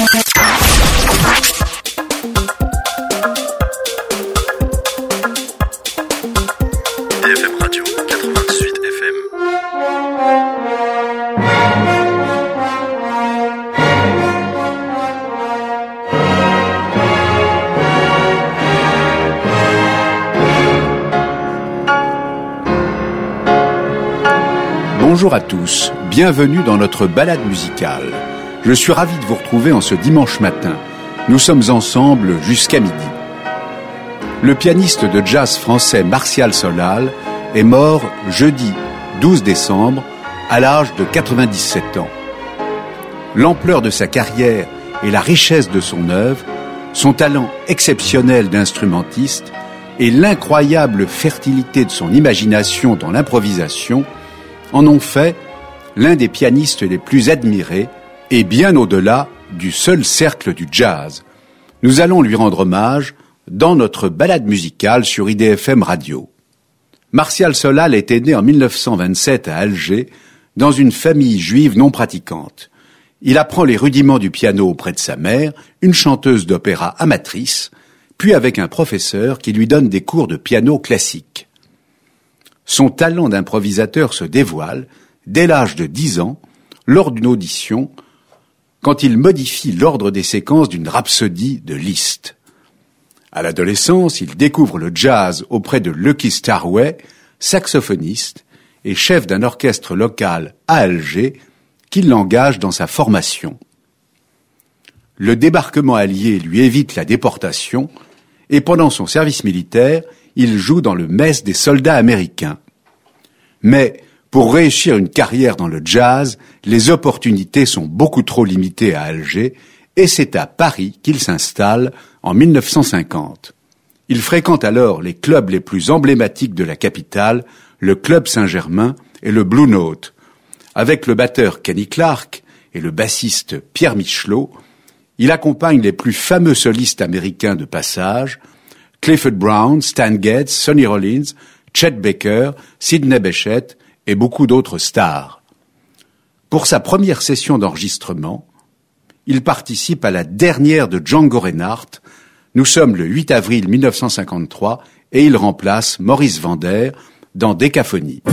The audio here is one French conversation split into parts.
BFM Radio 88 FM. Bonjour à tous, bienvenue dans notre balade musicale. Je suis ravi de vous retrouver en ce dimanche matin. Nous sommes ensemble jusqu'à midi. Le pianiste de jazz français Martial Solal est mort jeudi 12 décembre à l'âge de 97 ans. L'ampleur de sa carrière et la richesse de son œuvre, son talent exceptionnel d'instrumentiste et l'incroyable fertilité de son imagination dans l'improvisation en ont fait l'un des pianistes les plus admirés et bien au-delà du seul cercle du jazz. Nous allons lui rendre hommage dans notre balade musicale sur IDFM Radio. Martial Solal était né en 1927 à Alger, dans une famille juive non pratiquante. Il apprend les rudiments du piano auprès de sa mère, une chanteuse d'opéra amatrice, puis avec un professeur qui lui donne des cours de piano classique. Son talent d'improvisateur se dévoile dès l'âge de 10 ans, lors d'une audition, quand il modifie l'ordre des séquences d'une rhapsodie de Liszt. À l'adolescence, il découvre le jazz auprès de Lucky Starway, saxophoniste et chef d'un orchestre local à Alger, qui l'engage dans sa formation. Le débarquement allié lui évite la déportation et pendant son service militaire, il joue dans le mess des soldats américains. Mais pour réussir une carrière dans le jazz, les opportunités sont beaucoup trop limitées à Alger et c'est à Paris qu'il s'installe en 1950. Il fréquente alors les clubs les plus emblématiques de la capitale, le Club Saint-Germain et le Blue Note. Avec le batteur Kenny Clarke et le bassiste Pierre Michelot, il accompagne les plus fameux solistes américains de passage, Clifford Brown, Stan Getz, Sonny Rollins, Chet Baker, Sidney Bechet et beaucoup d'autres stars. Pour sa première session d'enregistrement, il participe à la dernière de Django Reinhardt. Nous sommes le 8 avril 1953 et il remplace Maurice Vander dans Décaphonie.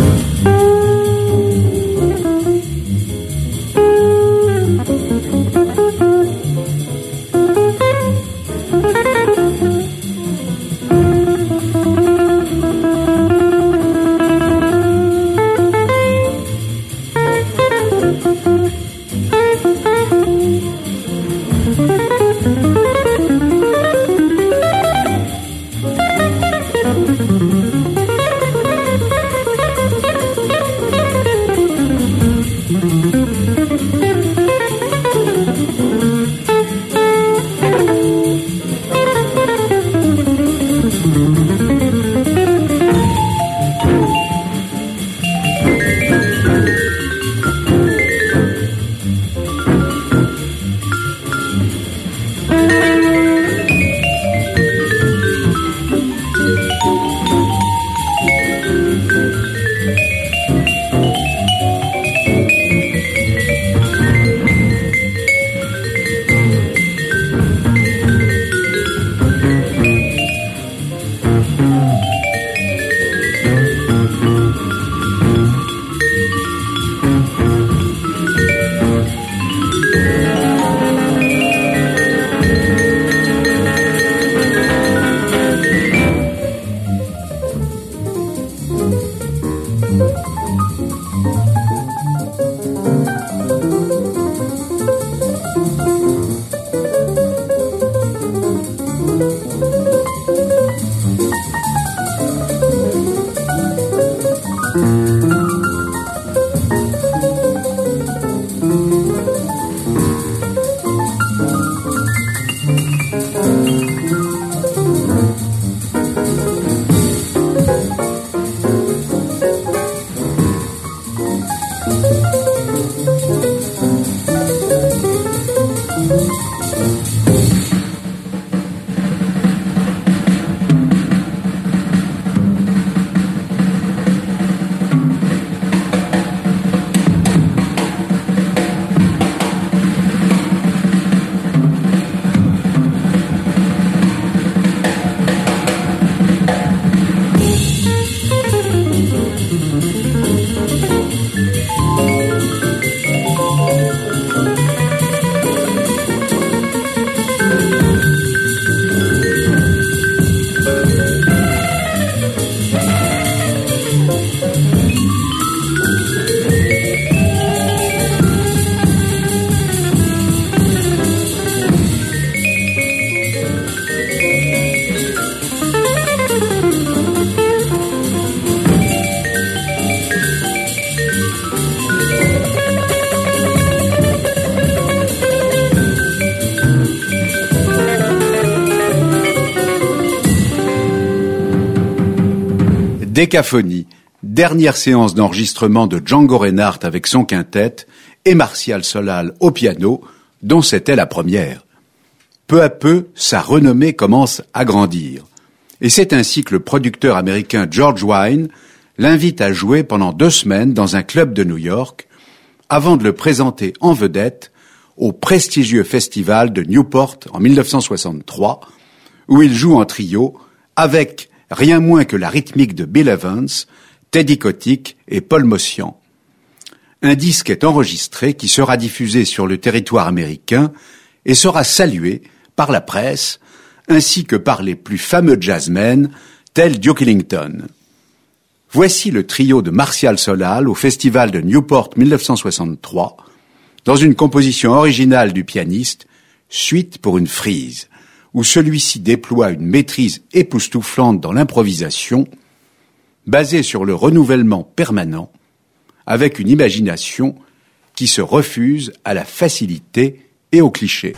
Décaphonie, dernière séance d'enregistrement de Django Reinhardt avec son quintet et Martial Solal au piano, dont c'était la première. Peu à peu, sa renommée commence à grandir. Et c'est ainsi que le producteur américain George Wein l'invite à jouer pendant 2 semaines dans un club de New York, avant de le présenter en vedette au prestigieux festival de Newport en 1963, où il joue en trio avec rien moins que la rythmique de Bill Evans, Teddy Kotick et Paul Motian. Un disque est enregistré qui sera diffusé sur le territoire américain et sera salué par la presse ainsi que par les plus fameux jazzmen tels Duke Ellington. Voici le trio de Martial Solal au festival de Newport 1963, dans une composition originale du pianiste, Suite pour une frise, où celui-ci déploie une maîtrise époustouflante dans l'improvisation, basée sur le renouvellement permanent, avec une imagination qui se refuse à la facilité et au cliché.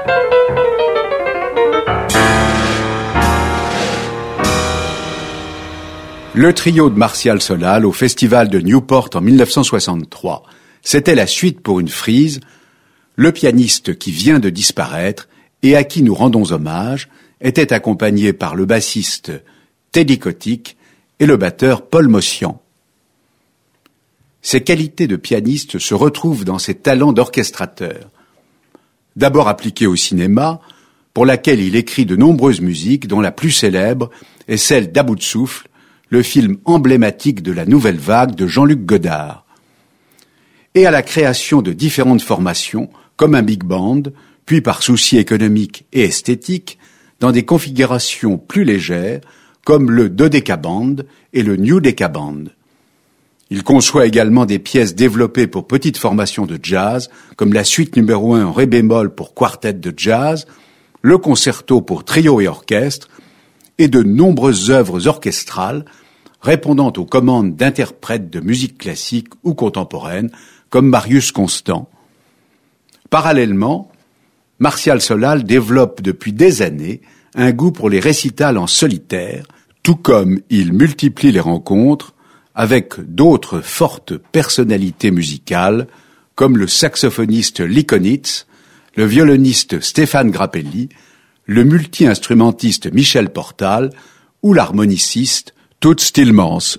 Le trio de Martial Solal au festival de Newport en 1963. C'était la suite pour une frise, le pianiste qui vient de disparaître et à qui nous rendons hommage était accompagné par le bassiste Teddy Kotick et le batteur Paul Mossian. Ses qualités de pianiste se retrouvent dans ses talents d'orchestrateur. D'abord appliqué au cinéma, pour laquelle il écrit de nombreuses musiques dont la plus célèbre est celle d'À bout de souffle, le film emblématique de la nouvelle vague de Jean-Luc Godard, et à la création de différentes formations, comme un big band, puis par souci économique et esthétique, dans des configurations plus légères, comme le Dodeka Band et le New Deka Band. Il conçoit également des pièces développées pour petites formations de jazz, comme la suite numéro 1 en ré bémol pour quartet de jazz, le concerto pour trio et orchestre, et de nombreuses œuvres orchestrales répondant aux commandes d'interprètes de musique classique ou contemporaine, comme Marius Constant. Parallèlement, Martial Solal développe depuis des années un goût pour les récitals en solitaire, tout comme il multiplie les rencontres avec d'autres fortes personnalités musicales, comme le saxophoniste Lee Konitz, le violoniste Stéphane Grappelli, le multi-instrumentiste Michel Portal ou l'harmoniciste Toots Thielemans.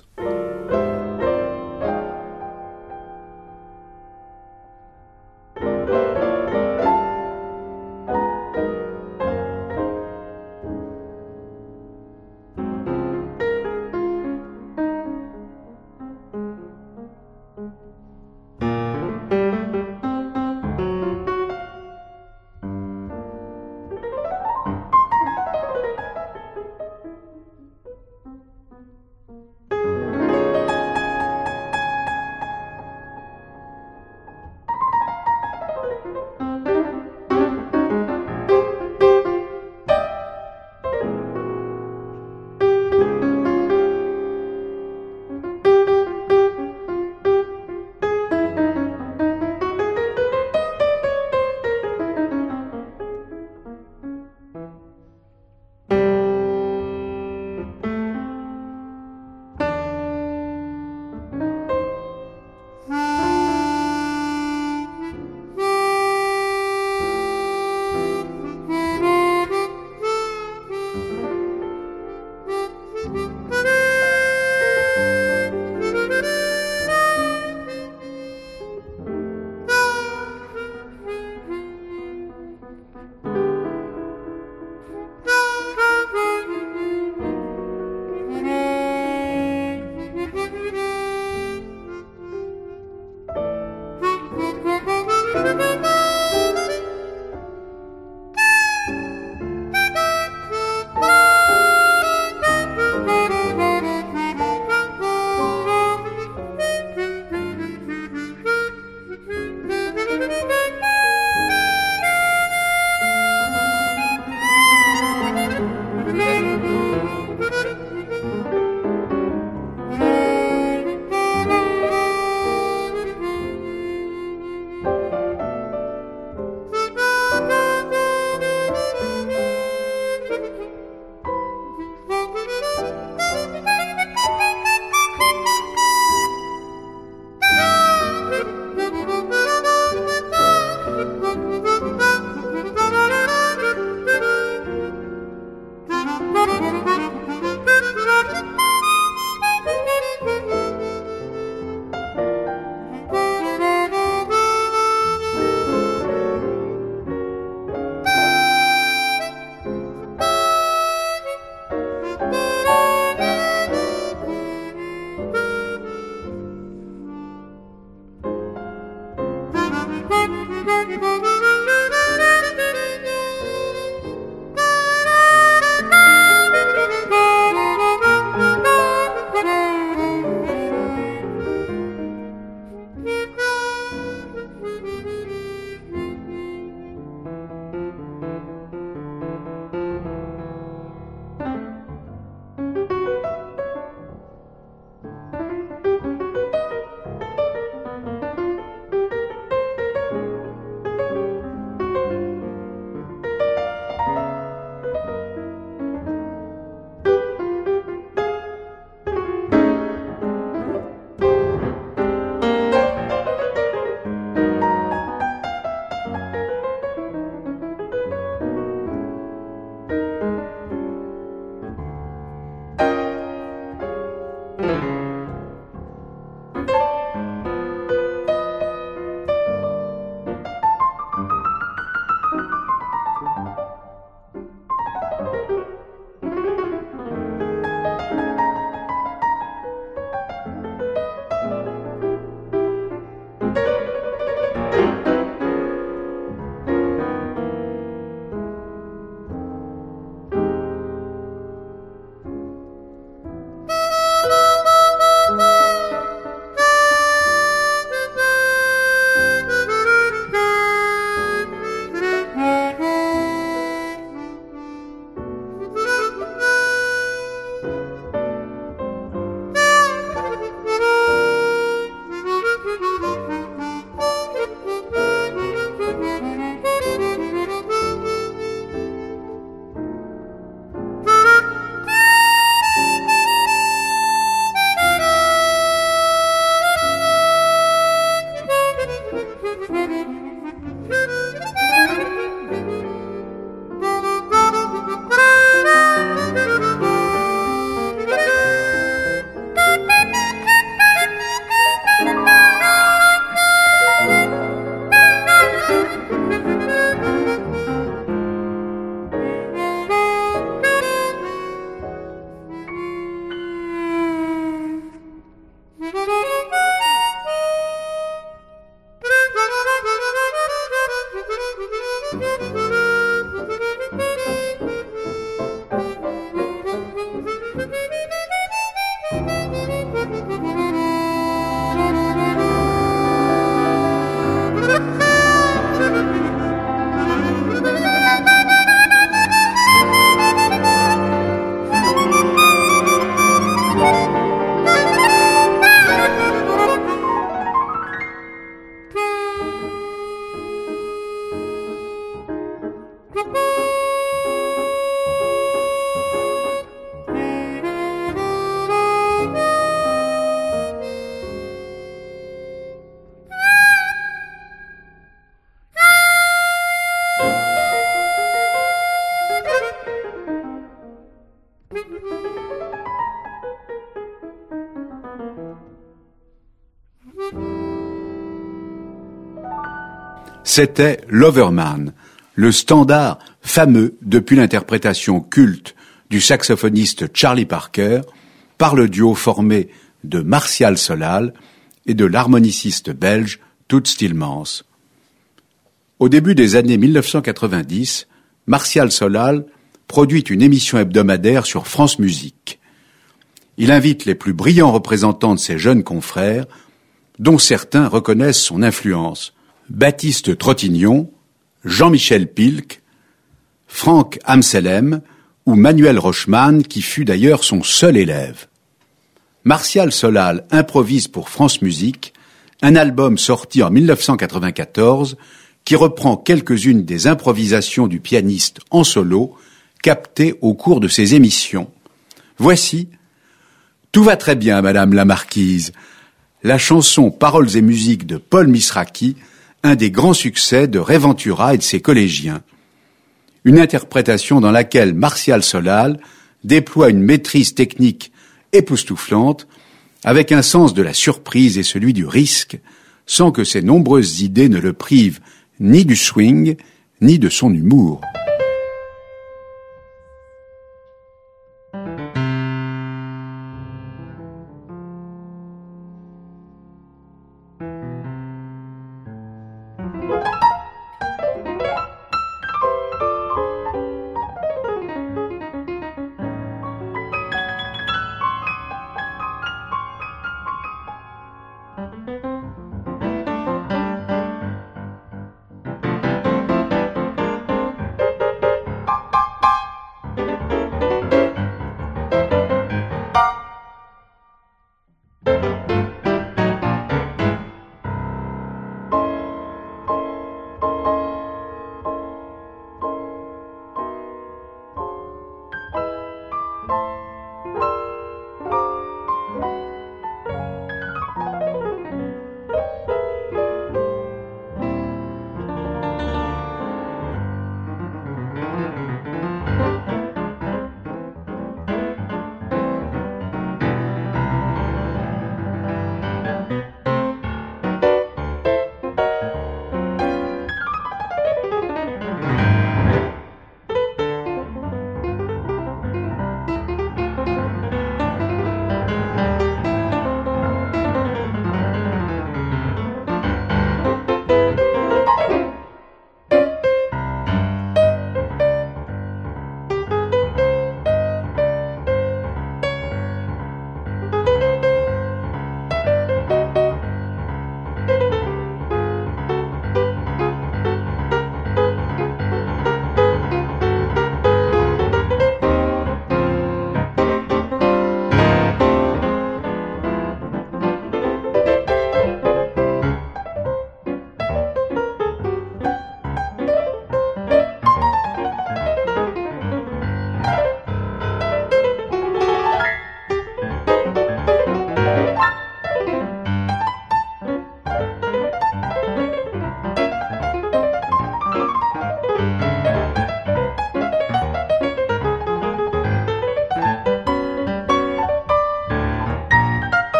C'était Loverman, le standard fameux depuis l'interprétation culte du saxophoniste Charlie Parker par le duo formé de Martial Solal et de l'harmoniciste belge Toots Thielemans. Au début des années 1990, Martial Solal produit une émission hebdomadaire sur France Musique. Il invite les plus brillants représentants de ses jeunes confrères, dont certains reconnaissent son influence. Baptiste Trottignon, Jean-Michel Pilk, Franck Amselem ou Manuel Rochman, qui fut d'ailleurs son seul élève. Martial Solal improvise pour France Musique un album sorti en 1994 qui reprend quelques-unes des improvisations du pianiste en solo captées au cours de ses émissions. Voici « Tout va très bien, Madame la Marquise », la chanson Paroles et musique de Paul Misraki, un des grands succès de Ray Ventura et de ses collégiens. Une interprétation dans laquelle Martial Solal déploie une maîtrise technique époustouflante, avec un sens de la surprise et celui du risque, sans que ses nombreuses idées ne le privent ni du swing, ni de son humour.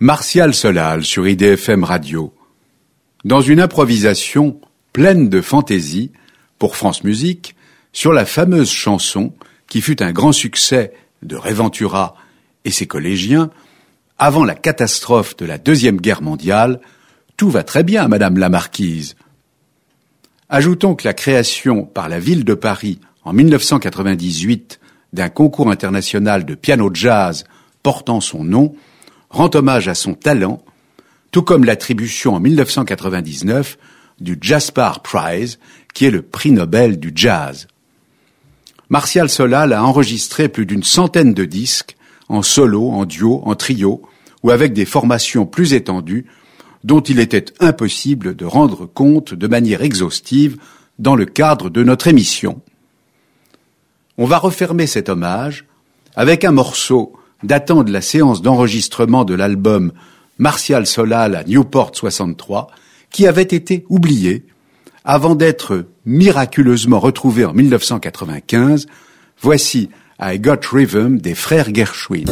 Martial Solal sur IDFM Radio. Dans une improvisation pleine de fantaisie pour France Musique sur la fameuse chanson qui fut un grand succès de Ray Ventura et ses collégiens avant la catastrophe de la Deuxième Guerre mondiale, Tout va très bien, Madame la Marquise. Ajoutons que la création par la ville de Paris en 1998 d'un concours international de piano jazz portant son nom rend hommage à son talent, tout comme l'attribution en 1999 du Jaspar Prize, qui est le prix Nobel du jazz. Martial Solal a enregistré plus d'une centaine de disques, en solo, en duo, en trio, ou avec des formations plus étendues, dont il était impossible de rendre compte de manière exhaustive dans le cadre de notre émission. On va refermer cet hommage avec un morceau datant de la séance d'enregistrement de l'album Martial Solal à Newport 63, qui avait été oublié avant d'être miraculeusement retrouvé en 1995. Voici I Got Rhythm des frères Gershwin.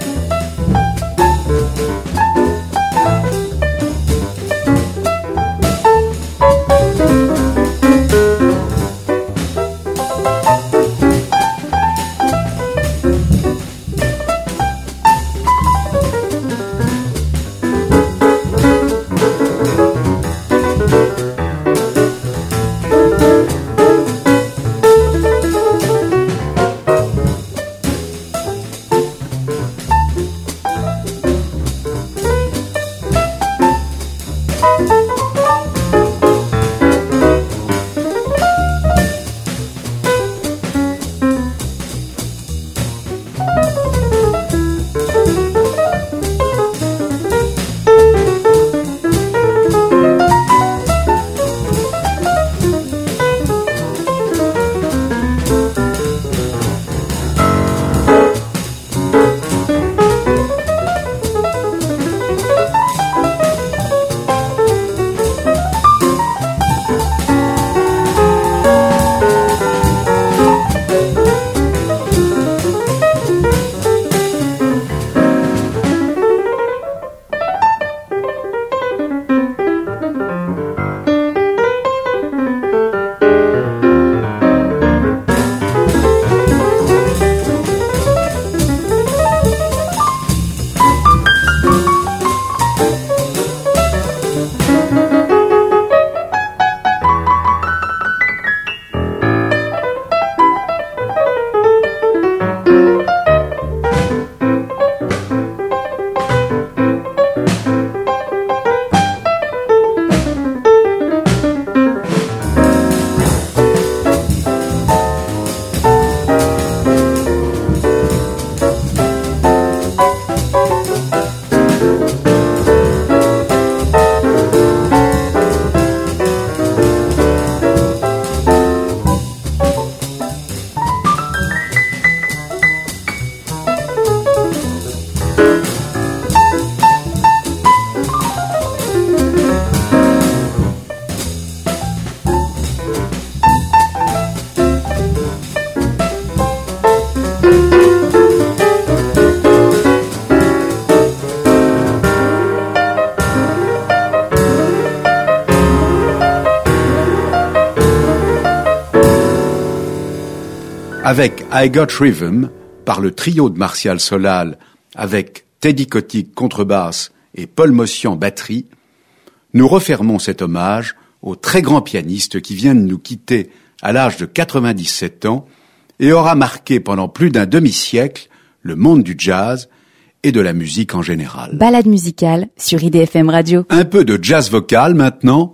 Avec I Got Rhythm, par le trio de Martial Solal, avec Teddy Kotick contrebasse et Paul Mossian batterie, nous refermons cet hommage au très grand pianiste qui vient de nous quitter à l'âge de 97 ans et aura marqué pendant plus d'un demi-siècle le monde du jazz et de la musique en général. Balade musicale sur IDFM Radio. Un peu de jazz vocal maintenant.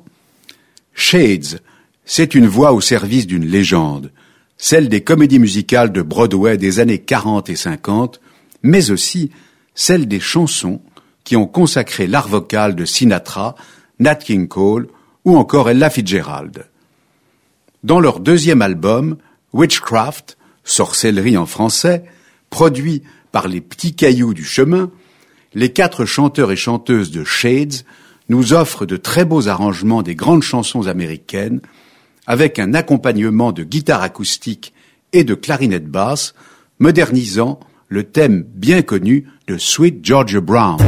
Shades, c'est une voix au service d'une légende, celle des comédies musicales de Broadway des années 40 et 50, mais aussi celle des chansons qui ont consacré l'art vocal de Sinatra, Nat King Cole ou encore Ella Fitzgerald. Dans leur deuxième album, Witchcraft, sorcellerie en français, produit par les Petits Cailloux du Chemin, les 4 chanteurs et chanteuses de Shades nous offrent de très beaux arrangements des grandes chansons américaines, avec un accompagnement de guitare acoustique et de clarinette basse, modernisant le thème bien connu de Sweet Georgia Brown.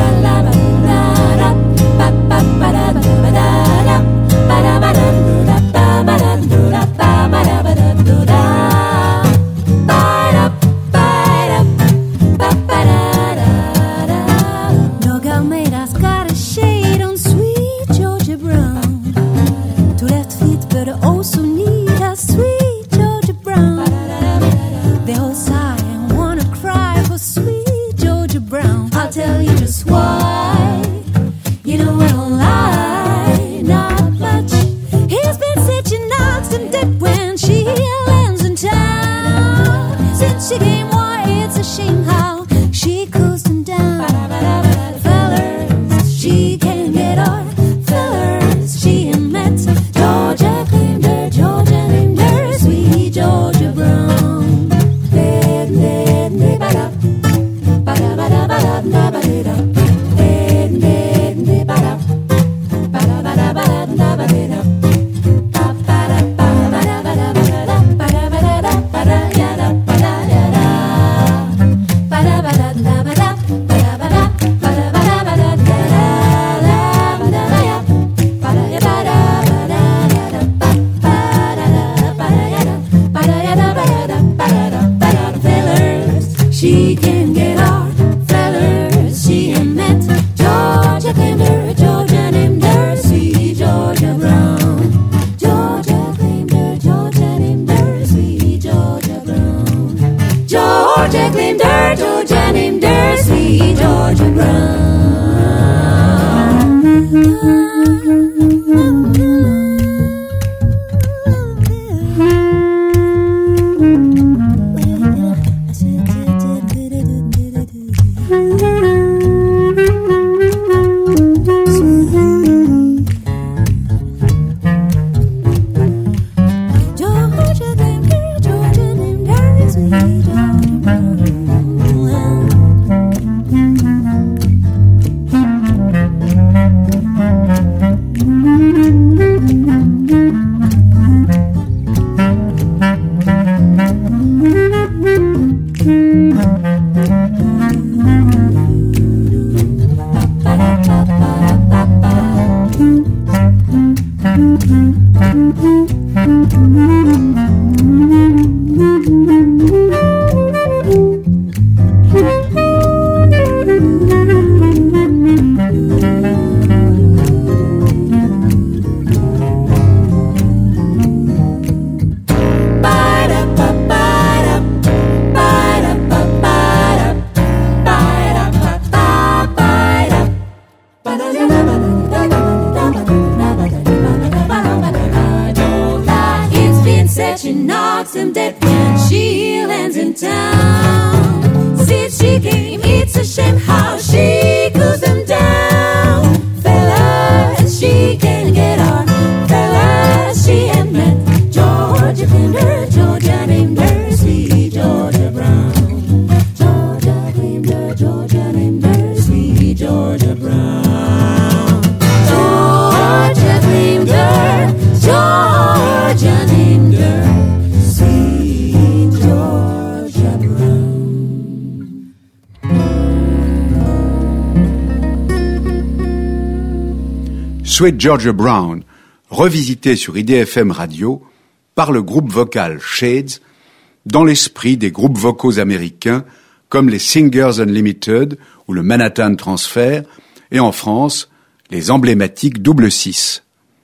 Sweet Georgia Brown, revisité sur IDFM Radio par le groupe vocal Shades, dans l'esprit des groupes vocaux américains comme les Singers Unlimited ou le Manhattan Transfer, et en France, les emblématiques Double 6.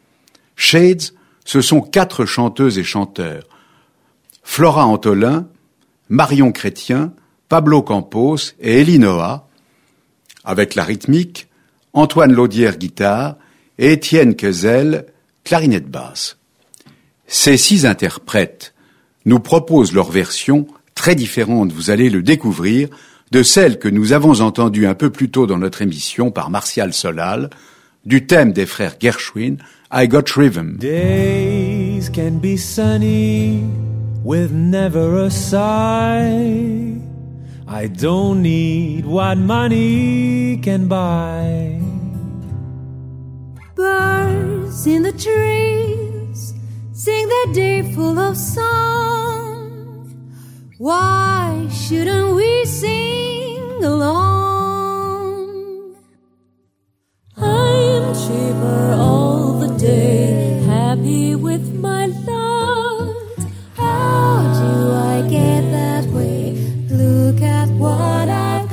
Shades, ce sont 4 chanteuses et chanteurs. Flora Antolin, Marion Chrétien, Pablo Campos et Elinoa, avec la rythmique, Antoine Laudière guitare et Étienne Quezel, clarinette basse. Ces 6 interprètes nous proposent leur version très différente, vous allez le découvrir, de celle que nous avons entendue un peu plus tôt dans notre émission par Martial Solal, du thème des frères Gershwin, I Got Rhythm. Days can be sunny with never a sigh. I don't need what money can buy. Birds in the trees sing their day full of song. Why shouldn't we sing along? I'm cheaper all the day, happy with my lot. How do I get that way? Look at what I've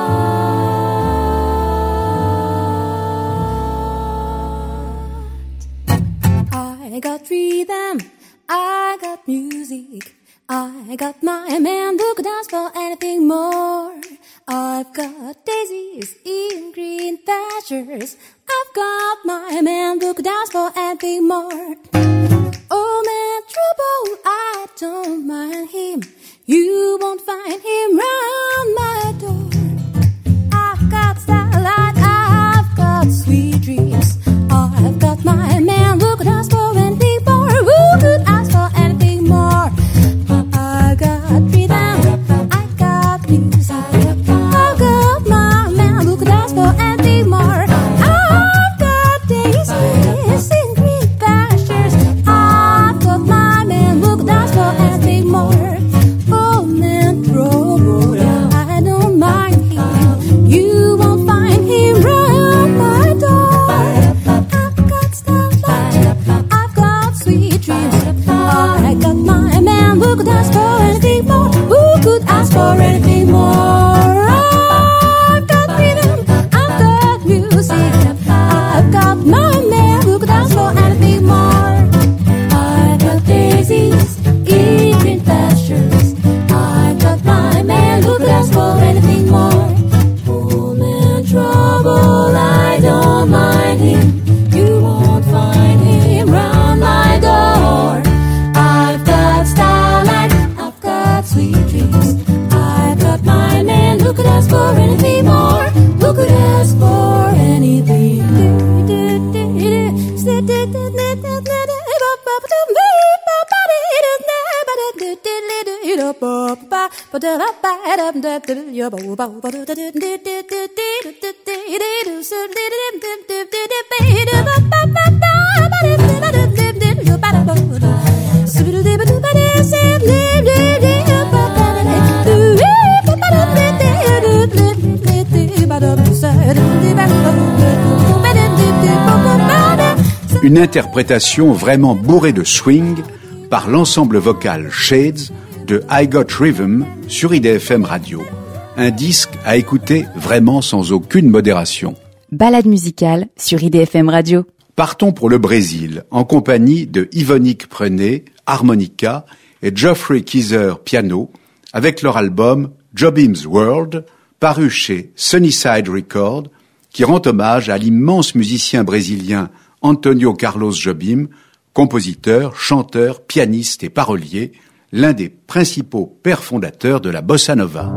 got. I got rhythm, I got music, I got my man who could ask for anything more. I've got daisies in green pastures, I've got my man who could ask for anything more. Oh man, trouble, I don't mind him, you won't find him round my door. I've got starlight, I've got sweet dreams, I've got my man who could ask for anything more. Who could ask for anything more? I got rhythm, I got music, I've got my man who could ask for anything more. I've got daisies in green pastures, I've got my man who could ask for anything more. Oh man, trouble, I don't mind him, you won't find him round my door. I've got starlight, I've got sweet dreams, I got my man who could ask for anything more. Who could ask for anything more? I've got rhythm, I've got music, I've got my man who could ask for anything more. I've got daisies in green pastures, I've got my man who could ask for anything more. Oh man, trouble, I don't mind him, you won't find him round my door. I've got starlight, I've got sweet dreams, I've got my man who could ask for anything more. Who could ask for anything? Une interprétation vraiment bourrée de swing par l'ensemble vocal Shades de I Got Rhythm sur IDFM Radio. Un disque à écouter vraiment sans aucune modération. Balade musicale sur IDFM Radio. Partons pour le Brésil en compagnie de Yvonnick Prenet, harmonica, et Geoffrey Keezer, piano, avec leur album Jobim's World, paru chez Sunnyside Records, qui rend hommage à l'immense musicien brésilien Antonio Carlos Jobim, compositeur, chanteur, pianiste et parolier, l'un des principaux pères fondateurs de la bossa nova.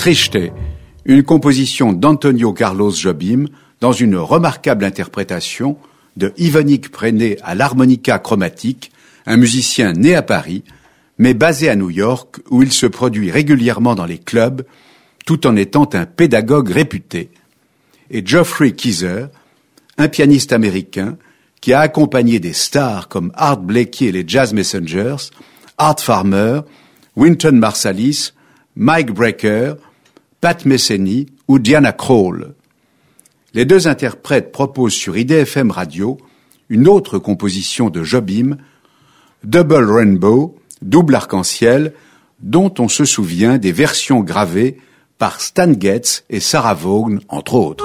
Triste, une composition d'Antonio Carlos Jobim dans une remarquable interprétation de Yvonnick Prené à l'harmonica chromatique, un musicien né à Paris, mais basé à New York où il se produit régulièrement dans les clubs, tout en étant un pédagogue réputé, et Geoffrey Keezer, un pianiste américain qui a accompagné des stars comme Art Blakey et les Jazz Messengers, Art Farmer, Wynton Marsalis, Mike Brecker, Pat Metheny ou Diana Krall. Les deux interprètes proposent sur IDFM Radio une autre composition de Jobim, Double Rainbow, double arc-en-ciel, dont on se souvient des versions gravées par Stan Getz et Sarah Vaughan, entre autres.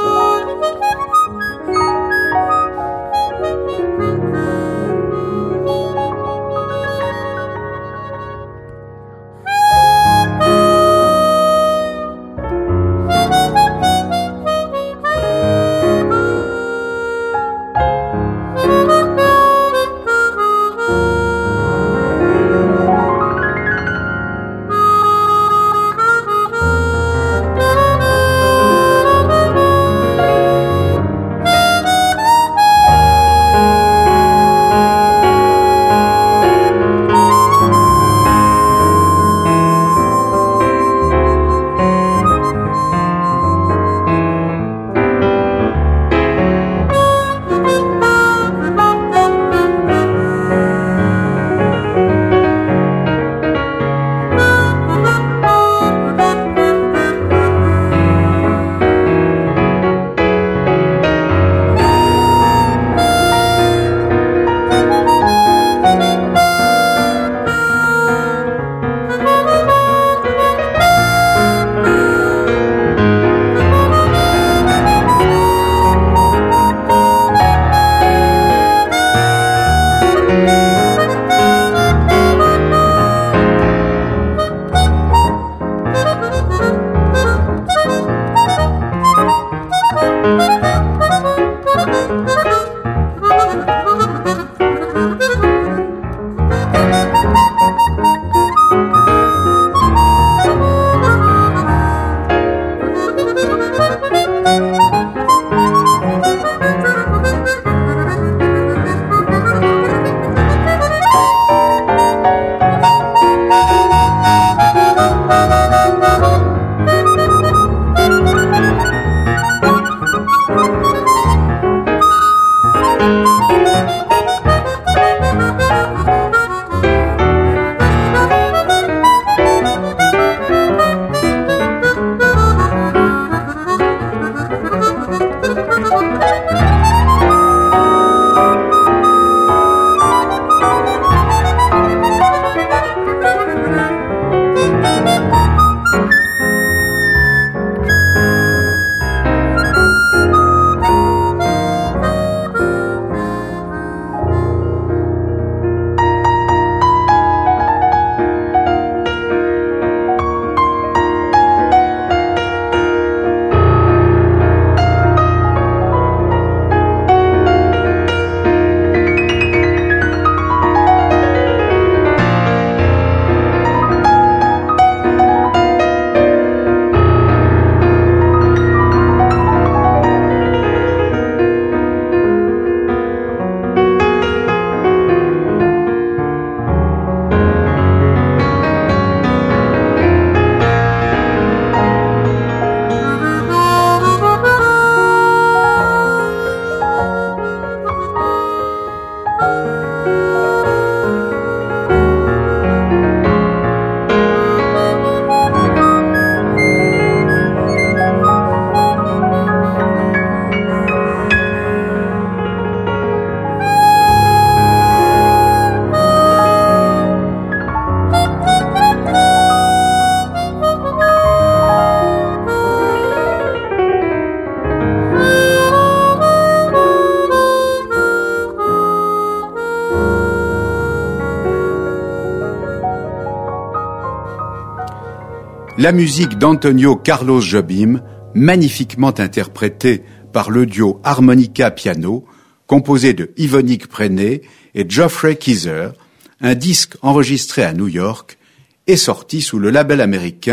La musique d'Antonio Carlos Jobim, magnifiquement interprétée par le duo harmonica-piano, composé de Yvonnick Prené et Geoffrey Keezer, un disque enregistré à New York, est sorti sous le label américain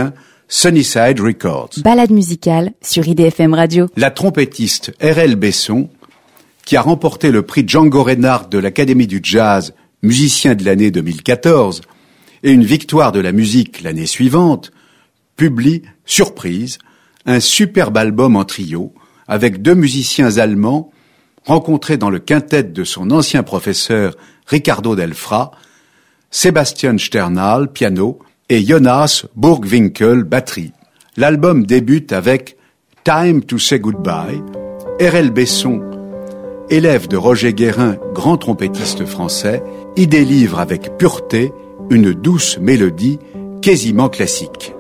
Sunnyside Records. Balade musicale sur IDFM Radio. La trompettiste R.L. Besson, qui a remporté le prix Django Reinhardt de l'Académie du Jazz, musicien de l'année 2014, et une victoire de la musique l'année suivante, publie, surprise, un superbe album en trio avec 2 musiciens allemands rencontrés dans le quintet de son ancien professeur Ricardo Delfra, Sebastian Sternal, piano, et Jonas Burgwinkel, batterie. L'album débute avec Time to Say Goodbye. R.L. Besson, élève de Roger Guérin, grand trompettiste français, y délivre avec pureté une douce mélodie quasiment classique.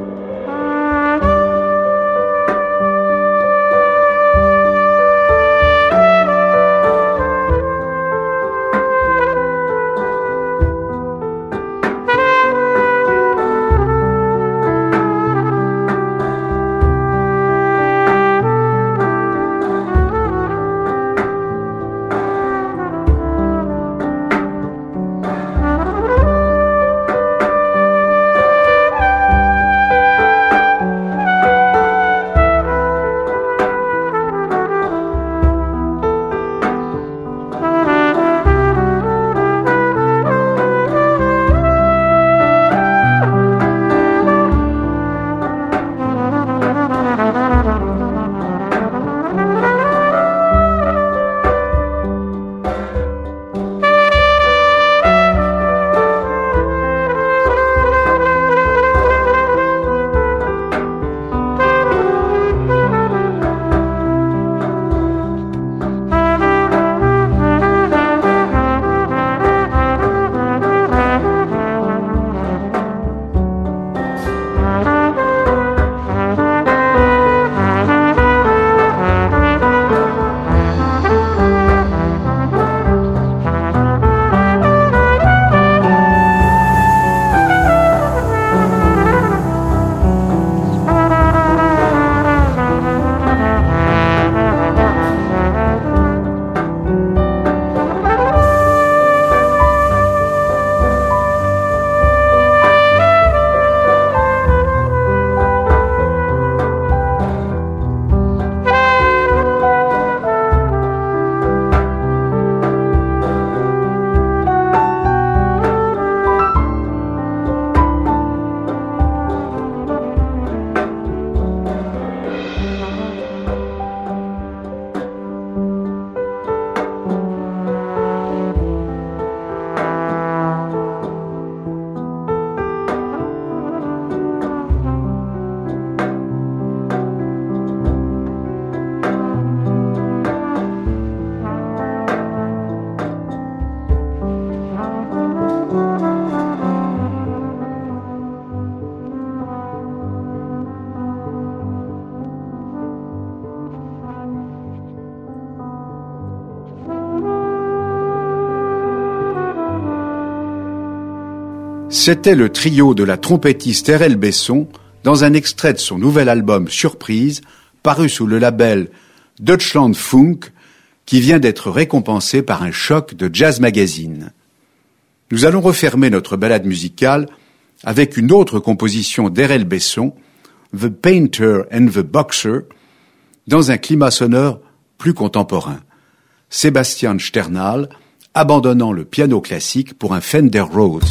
C'était le trio de la trompettiste R.L. Besson dans un extrait de son nouvel album Surprise, paru sous le label Deutschland Funk, qui vient d'être récompensé par un choc de Jazz Magazine. Nous allons refermer notre balade musicale avec une autre composition d'R.L. Besson, The Painter and the Boxer, dans un climat sonore plus contemporain. Sebastian Sternal abandonnant le piano classique pour un Fender Rhodes.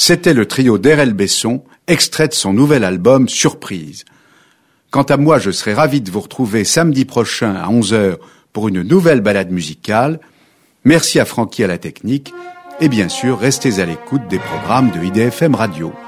C'était le trio d'R.L. Besson, extrait de son nouvel album Surprise. Quant à moi, je serai ravi de vous retrouver samedi prochain à 11h pour une nouvelle balade musicale. Merci à Francky à la technique et bien sûr, restez à l'écoute des programmes de IDFM Radio.